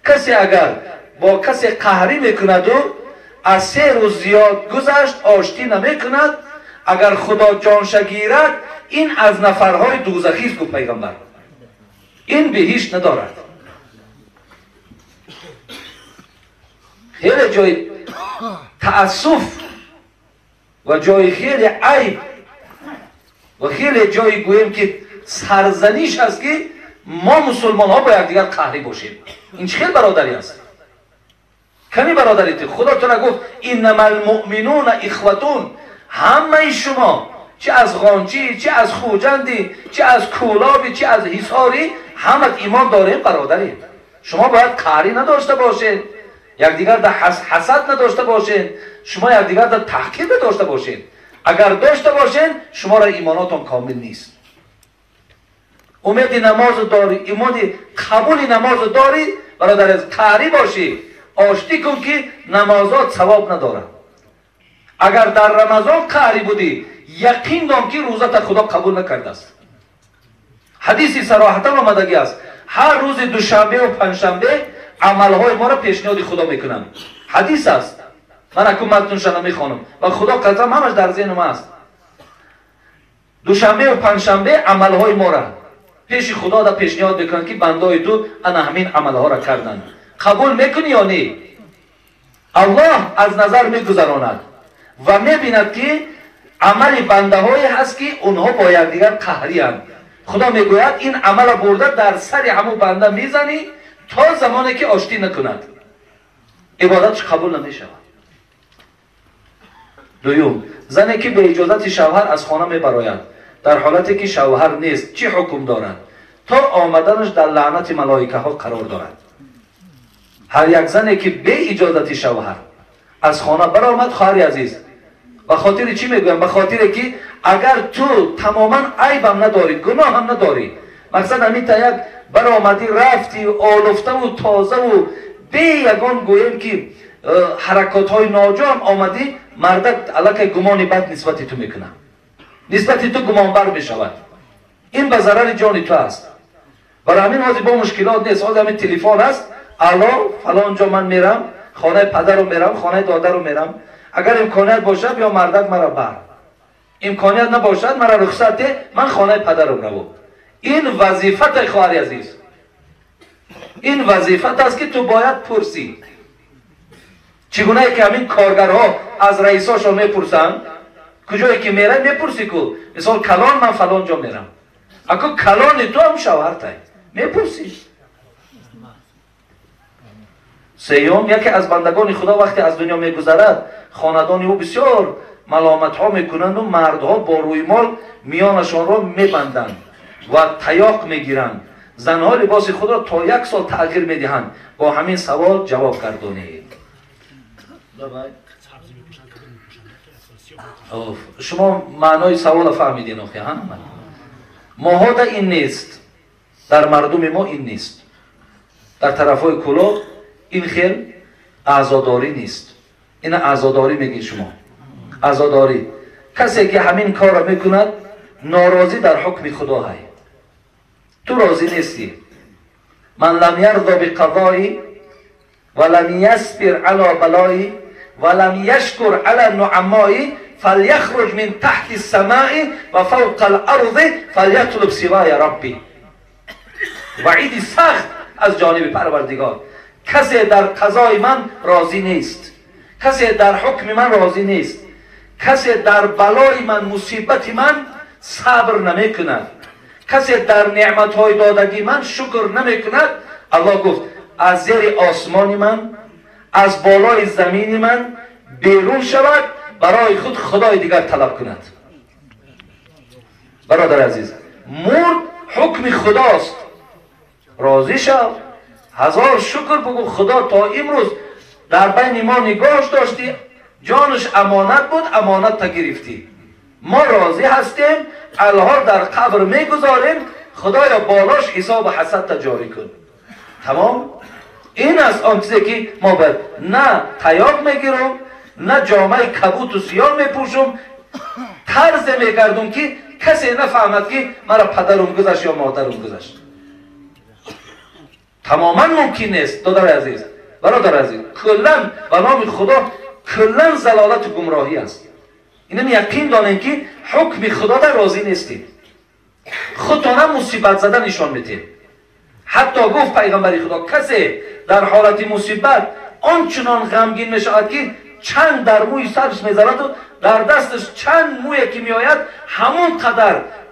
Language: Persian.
کسی اگر با کسی قهری میکند و از 3 روز زیاد گذشت آشتی نمیکند، اگر خدا جانش گیرد این از نفرهای دوزخی است. گفت پیغمبر این بهشت ندارد. خیلی جای تأسف و جای خیلی عیب و خیلی جای گویم که سرزنش است که ما مسلمان ها با یکدیگر قهری باشیم. این خیلی برادری است. کمی برادریت. خدا تو را گفت انما المؤمنون اخوتون، همه شما چه از غانچی، چه از خوجندی، چه از کولابی، چه از حصاری، همه ایمان داریم، برادریم. شما باید قهری نداشته باشید، یکدیگر در حسد نداشته باشید، شما یکدیگر در تحقیر نداشته باشید. اگر داشته باشید شما را ایماناتون کامل نیست. امید نماز داری، امید قبول نماز داری، برادر از قهری باشی، آشتی کن که نمازات ثواب ندارد. اگر در رمضان قهری بودی یقین دان که روزت خدا قبول نکرده است. حدیثی صراحتا آمدگی است هر روز دوشنبه و پنجشنبه عملهای ما را پیشنهاد خدا میکنم. حدیث است، من اکنون متنش نمیخوانم و خدا قسم همش در ذهن ما است. دوشنبه و پنجشنبه عملهای ما را پیش خدا را پیشنهاد میکنن که بندهای تو انا همین عملها را کردن، قبول میکنی یا نه؟ الله از نظر میگذراند و میبیند که عمل بنده هایی هست که اونها با یکدیگر قهری اند. خدا میگوید این عمل برده در سر همون بنده میزنی تا زمانی که آشتی نکند، عبادتش قبول نمیشود. دوم، زنی که به اجازت شوهر از خانه میبراید در حالتی که شوهر نیست چی حکم دارد؟ تا آمدنش در لعنت ملائکه ها قرار دارد. هر یک زنی که به اجازت شوهر از خانه برآمد، خواهر عزیز، به خاطر چی میگویم؟ به خاطر که اگر تو تماما عیبم نداری، گناه هم نداری، مقصد همین تا یک برآمدی رفتی آلفته و تازه و به یگان گویم که حرکات های ناجام آمدی، مردک علاقه گمان بد نسبت تو میکنه، نسبت تو گمانبر میشود. این به ضرر جان تو است. برای همین حاضر با مشکلات نیست. حاضر همین تلفن است، الو فلان جا من میرم، خانه پدر رو میرم، خانه دادر رو میرم، اگر امکانیت باشد یا مردک مرا بر، امکانیت نباشد مرا رخصت ده، من خانه پدر رو برم. این وظیفت خواهر عزیز، این وظیفت است که تو باید پرسی. چگونه که همین کارگرها از رئیساشون میپرسن، کجایی که میره میپرسی که مثال کلان من فلان جا میرم، اگه کلان تو هم شوهر تای میپرسی. سیوم، یکی از بندگان خدا وقتی از دنیا میگذرد خاندان او بسیار ملامت ها میکنند و مردها با روی مال میانشان را میبندند و تیاق میگیرند. زنها لباس خود را تا 1 سال تأخیر میدهند. با همین سوال جواب گردانید. شما معنای سوال فهمیدین آخه ها؟ ماها این نیست، در مردم ما این نیست، در طرفای کلاه این خیل عزاداری نیست. این عزاداری میگین شما. عزاداری کسی که همین کار را میکند ناراضی در حکم خدا های. تو راضی نیستی. من لم یرضى بقضایی ولم یصبر علی بلایی ولم یشکر علی نعمایی فلیخرج من تحت السماء و فوق الارض فلیطلب سوای ربی. وعید سخت از جانب پروردگار. کسی در قضای من راضی نیست، کسی در حکم من راضی نیست، کسی در بلای من، مصیبت من صبر نمی کند، کسی در نعمتهای دادگی من شکر نمی کند، الله گفت از زیر آسمان من، از بالای زمین من بیرون شود، برای خود خدای دیگر طلب کند. برادر عزیز، مرد حکم خداست. راضی شو، هزار شکر بگو خدا تا امروز در بین ما نگاهش داشتی، جانش امانت بود، امانت تا گرفتی. ما راضی هستیم، الحال در قبر میگذاریم، خدایا بالاش حساب حسد تا جاری کن. تمام. این است آن چیزی که ما باید نه تیاق میگیرم، نه جامعه کبوت و سیاه میپوشم، طرز میگردم که کسی نفهمد که مرا پدرم گذشت یا مادرم گذشت. تماما ممکن نیست. دادر عزیز، برادر عزیز، کلا به نام خدا کلا ضلالت و گمراهی است. اینم یقین دانین که حکم خدا در راضی نیستید. خودتان مصیبت زده نشان میدید. حتی گفت پیغمبر خدا کسی در حالت مصیبت آنچنان غمگین میشود که چند در موی سرش میذارد و در دستش چند موی که میآید همون قدر